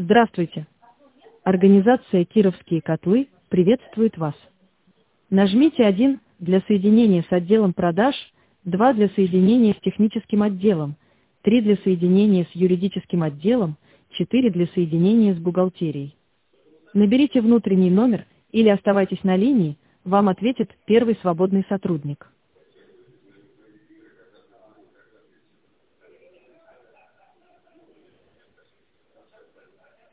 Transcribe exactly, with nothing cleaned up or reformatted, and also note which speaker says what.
Speaker 1: Здравствуйте. Организация «Кировские котлы» приветствует вас. Нажмите один для соединения с отделом продаж, два для соединения с техническим отделом, три для соединения с юридическим отделом, четыре для соединения с бухгалтерией. Наберите внутренний номер или оставайтесь на линии, вам ответит первый свободный сотрудник.